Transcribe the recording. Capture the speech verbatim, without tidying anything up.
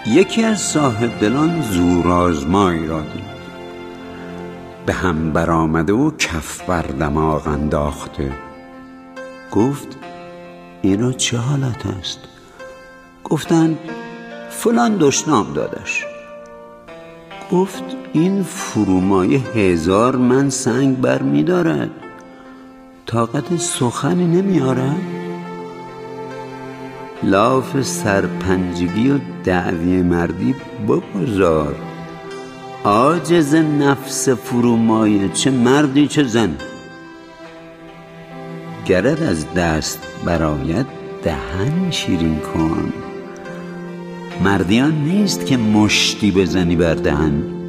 یکی از صاحب دلان زورآزمایی را دید، به هم برآمده و کف بر دماغ انداخته. گفت اینا چه حالت است؟ گفتند فلان دشنام دادش. گفت این فرومایه هزار من سنگ بر می دارد، طاقت سخنی نمی آرد؟ لاف سرپنجگی و دعوی مردی بگذار، عاجز نفس فرومایه، چه مردی چه زن. گرت از دست برآید دهن شیرین کن، مردیان نیست که مشتی بزنی بر دهن.